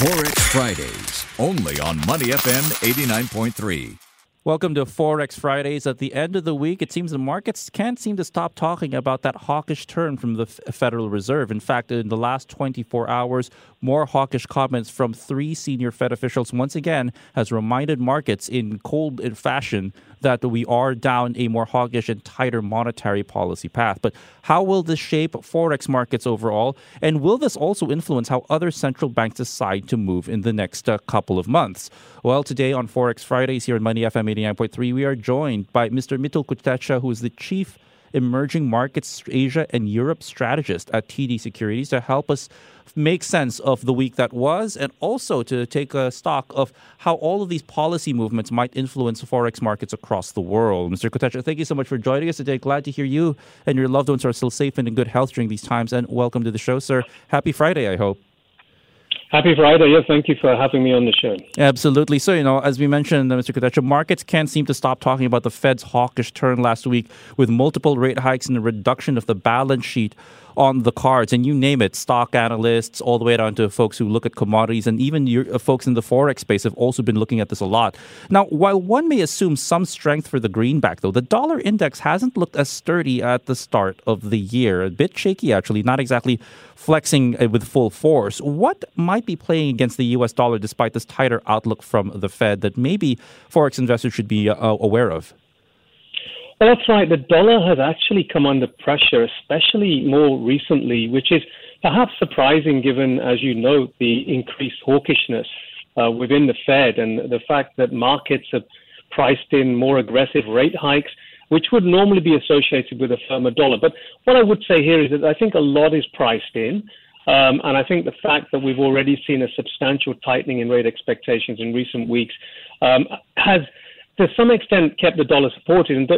Forex Fridays, only on Money FM 89.3. Welcome to Forex Fridays. At the end of the week, it seems the markets can't seem to stop talking about that hawkish turn from the Federal Reserve. In fact, in the last 24 hours, more hawkish comments from three senior Fed officials once again has reminded markets in cold fashion that we are down a more hawkish and tighter monetary policy path. But how will this shape Forex markets overall? And will this also influence how other central banks decide to move in the next couple of months? Well, today on Forex Fridays here on Money FM 89.3, we are joined by Mr. Mitul Kotecha, who is the Chief Emerging Markets Asia and Europe Strategist at TD Securities, to help us make sense of the week that was and also to take a stock of how all of these policy movements might influence Forex markets across the world. Mr. Kotecha, thank you so much for joining us today. Glad to hear you and your loved ones are still safe and in good health during these times. And welcome to the show, sir. Happy Friday, I hope. Happy Friday. Yes, thank you for having me on the show. Absolutely. So, as we mentioned, Mr. Kotecha, markets can't seem to stop talking about the Fed's hawkish turn last week with multiple rate hikes and a reduction of the balance sheet on the cards. And you name it, stock analysts, all the way down to folks who look at commodities, and even folks in the Forex space have also been looking at this a lot. Now, while one may assume some strength for the greenback, though, the dollar index hasn't looked as sturdy at the start of the year. A bit shaky, actually, not exactly flexing with full force. What might be playing against the U.S. dollar despite this tighter outlook from the Fed that maybe Forex investors should be aware of? Well, that's right. The dollar has actually come under pressure, especially more recently, which is perhaps surprising given, as you note, the increased hawkishness within the Fed and the fact that markets have priced in more aggressive rate hikes, which would normally be associated with a firmer dollar. But what I would say here is that I think a lot is priced in. And I think the fact that we've already seen a substantial tightening in rate expectations in recent weeks has, to some extent, kept the dollar supported. And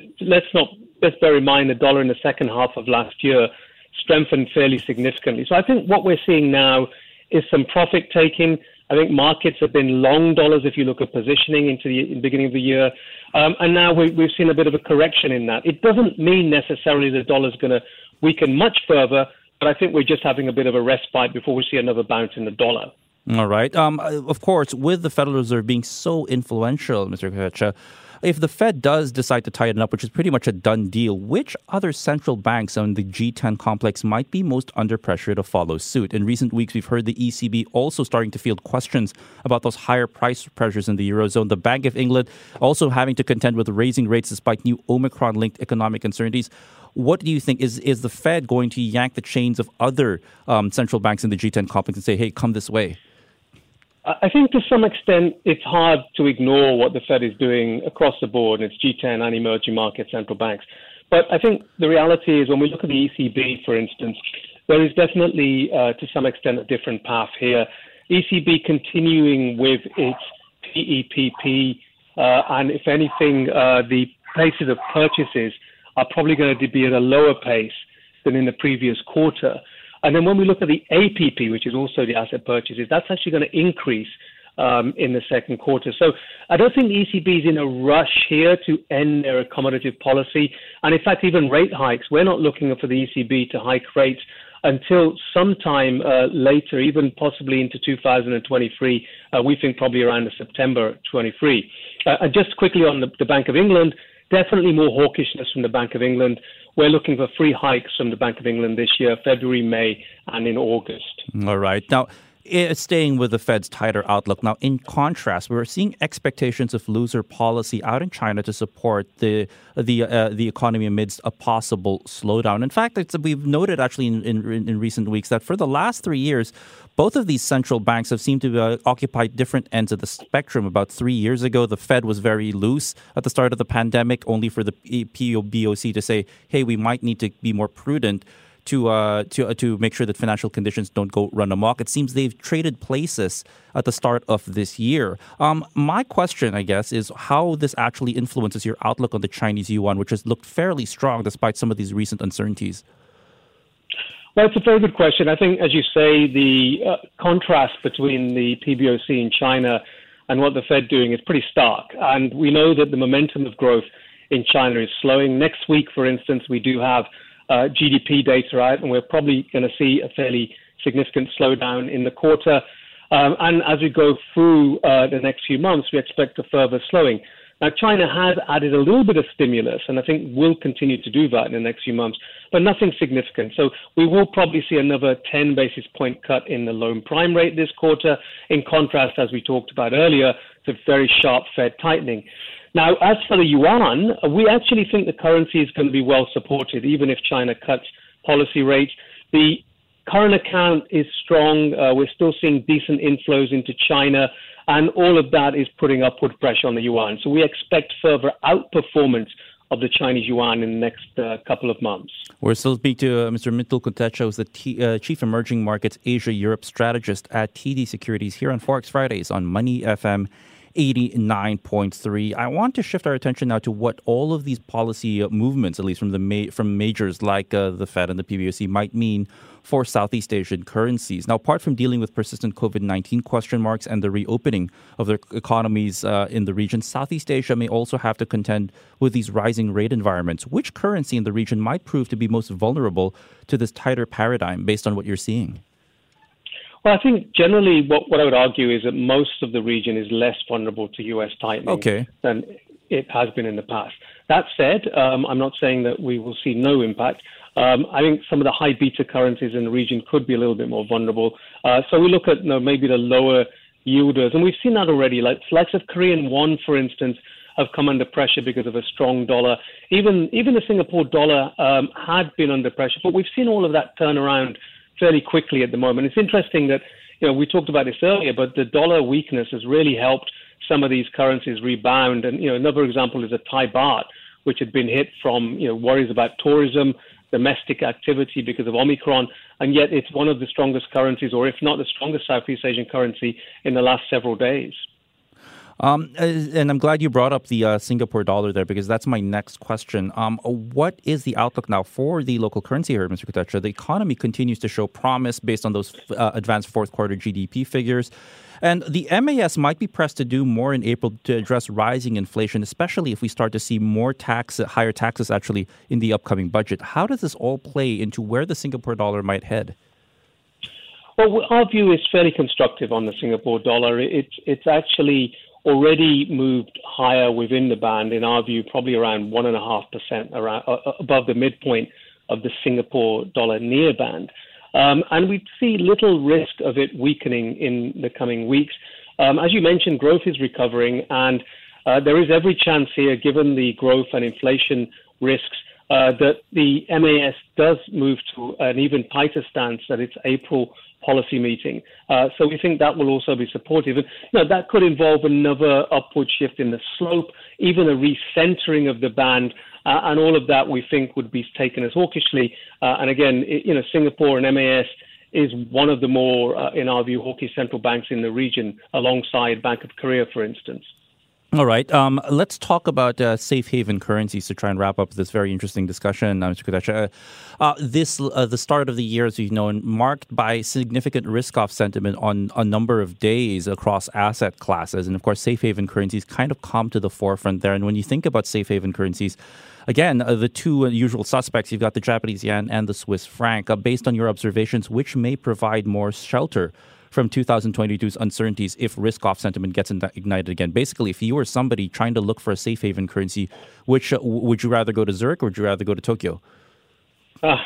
let's bear in mind the dollar in the second half of last year strengthened fairly significantly. So I think what we're seeing now is some profit taking. I think markets have been long dollars if you look at positioning into the beginning of the year. And now we've seen a bit of a correction in that. It doesn't mean necessarily the dollar's going to weaken much further, but I think we're just having a bit of a respite before we see another bounce in the dollar. All right. Of course, with the Federal Reserve being so influential, Mr. Kotecha, if the Fed does decide to tighten up, which is pretty much a done deal, which other central banks on the G10 complex might be most under pressure to follow suit? In recent weeks, we've heard the ECB also starting to field questions about those higher price pressures in the Eurozone. The Bank of England also having to contend with raising rates despite new Omicron-linked economic uncertainties. What do you think? Is the Fed going to yank the chains of other central banks in the G10 complex and say, hey, come this way? I think to some extent it's hard to ignore what the Fed is doing across the board, and it's G10 and emerging market central banks. But I think the reality is when we look at the ECB, for instance, there is definitely to some extent a different path here. ECB continuing with its PEPP, and if anything, the paces of purchases are probably going to be at a lower pace than in the previous quarter. And then when we look at the APP, which is also the asset purchases, that's actually going to increase in the second quarter. So I don't think the ECB is in a rush here to end their accommodative policy. And in fact, even rate hikes, we're not looking for the ECB to hike rates until sometime later, even possibly into 2023. We think probably around the September 23. And just quickly on the Bank of England, definitely more hawkishness from the Bank of England. We're looking for 3 hikes from the Bank of England this year, February, May, and in August. All right. Now, staying with the Fed's tighter outlook, now in contrast, we're seeing expectations of looser policy out in China to support the economy amidst a possible slowdown. In fact, we've noted actually in recent weeks that for the last 3 years, both of these central banks have seemed to occupy different ends of the spectrum. About 3 years ago, the Fed was very loose at the start of the pandemic, only for the PBOC to say, hey, we might need to be more prudent to make sure that financial conditions don't go run amok. It seems they've traded places at the start of this year. My question, I guess, is how this actually influences your outlook on the Chinese yuan, which has looked fairly strong despite some of these recent uncertainties. Well, it's a very good question. I think, as you say, the contrast between the PBOC in China and what the Fed doing is pretty stark. And we know that the momentum of growth in China is slowing. Next week, for instance, we do have GDP data out, and we're probably going to see a fairly significant slowdown in the quarter. And as we go through the next few months, we expect a further slowing. Now, China has added a little bit of stimulus, and I think will continue to do that in the next few months, but nothing significant. So we will probably see another 10 basis point cut in the loan prime rate this quarter, in contrast, as we talked about earlier, to very sharp Fed tightening. Now, as for the yuan, we actually think the currency is going to be well supported, even if China cuts policy rates. The current account is strong. We're still seeing decent inflows into China. And all of that is putting upward pressure on the yuan. So we expect further outperformance of the Chinese yuan in the next couple of months. We're still speaking to Mr. Mitul Kotecha, who's the Chief Emerging Markets Asia-Europe Strategist at TD Securities here on Forex Fridays on Money FM 89.3. I want to shift our attention now to what all of these policy movements, at least from majors like the Fed and the PBOC, might mean for Southeast Asian currencies. Now, apart from dealing with persistent COVID-19 question marks and the reopening of their economies in the region, Southeast Asia may also have to contend with these rising rate environments. Which currency in the region might prove to be most vulnerable to this tighter paradigm based on what you're seeing? Well, I think generally what I would argue is that most of the region is less vulnerable to U.S. tightening than it has been in the past. That said, I'm not saying that we will see no impact. I think some of the high beta currencies in the region could be a little bit more vulnerable. So we look at maybe the lower yielders, and we've seen that already. Like of Korean won, for instance, have come under pressure because of a strong dollar. Even the Singapore dollar had been under pressure, but we've seen all of that turn around fairly quickly at the moment. It's interesting that, we talked about this earlier, but the dollar weakness has really helped some of these currencies rebound. And, another example is the Thai baht, which had been hit from, worries about tourism, domestic activity because of Omicron, and yet it's one of the strongest currencies, or if not the strongest Southeast Asian currency in the last several days. And I'm glad you brought up the Singapore dollar there, because that's my next question. What is the outlook now for the local currency here, Mr. Kotecha? The economy continues to show promise based on those advanced fourth quarter GDP figures. And the MAS might be pressed to do more in April to address rising inflation, especially if we start to see higher taxes actually in the upcoming budget. How does this all play into where the Singapore dollar might head? Well, our view is fairly constructive on the Singapore dollar. It's actually already moved higher within the band, in our view, probably around 1.5%, around above the midpoint of the Singapore dollar near band. And we see little risk of it weakening in the coming weeks. As you mentioned, growth is recovering, and there is every chance here, given the growth and inflation risks, that the MAS does move to an even tighter stance at its April policy meeting. So we think that will also be supportive. And that could involve another upward shift in the slope, even a recentering of the band, and all of that we think would be taken as hawkishly. And again, Singapore and MAS is one of the more, in our view, hawkish central banks in the region, alongside Bank of Korea, for instance. All right. Let's talk about safe haven currencies to try and wrap up this very interesting discussion, Mr. Kotecha. The start of the year, as you know, marked by significant risk-off sentiment on a number of days across asset classes. And of course, safe haven currencies kind of come to the forefront there. And when you think about safe haven currencies, again, the two usual suspects, you've got the Japanese yen and the Swiss franc. Based on your observations, which may provide more shelter from 2022's uncertainties if risk-off sentiment gets ignited again? Basically, if you were somebody trying to look for a safe haven currency, which would you rather go to Zurich or would you rather go to Tokyo? I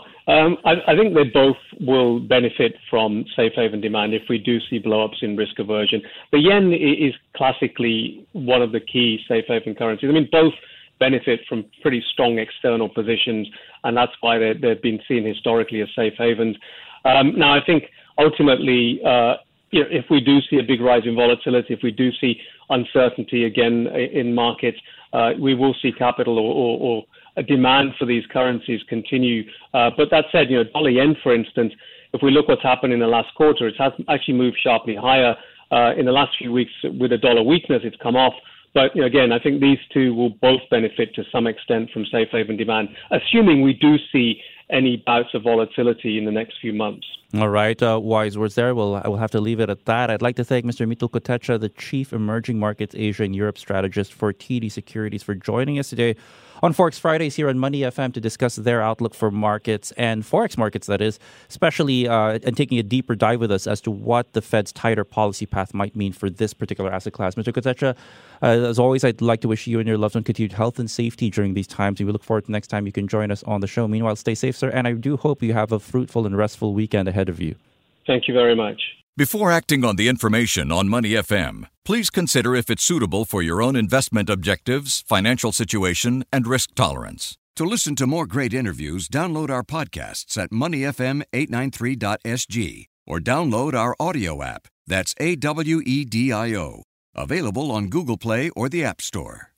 think they both will benefit from safe haven demand if we do see blow-ups in risk aversion. The yen is classically one of the key safe haven currencies. I mean, both benefit from pretty strong external positions, and that's why they've been seen historically as safe havens. Now, I think ultimately, if we do see a big rise in volatility, if we do see uncertainty again in markets, we will see capital or a demand for these currencies continue. But that said, dollar yen, for instance, if we look what's happened in the last quarter, it has actually moved sharply higher. In the last few weeks, with the dollar weakness, it's come off. But again, I think these two will both benefit to some extent from safe haven demand, assuming we do see any bouts of volatility in the next few months. All right, wise words there. We'll have to leave it at that. I'd like to thank Mr. Mitul Kotecha, the Chief Emerging Markets Asia and Europe Strategist for TD Securities, for joining us today on Forex Fridays here on Money FM to discuss their outlook for markets and Forex markets, that is, especially and taking a deeper dive with us as to what the Fed's tighter policy path might mean for this particular asset class. Mr. Kotecha, as always, I'd like to wish you and your loved one continued health and safety during these times. We look forward to next time you can join us on the show. Meanwhile, stay safe, sir, and I do hope you have a fruitful and restful weekend ahead of you. Thank you very much. Before acting on the information on Money FM, please consider if it's suitable for your own investment objectives, financial situation, and risk tolerance. To listen to more great interviews, download our podcasts at moneyfm893.sg or download our audio app. That's AWEDIO. Available on Google Play or the App Store.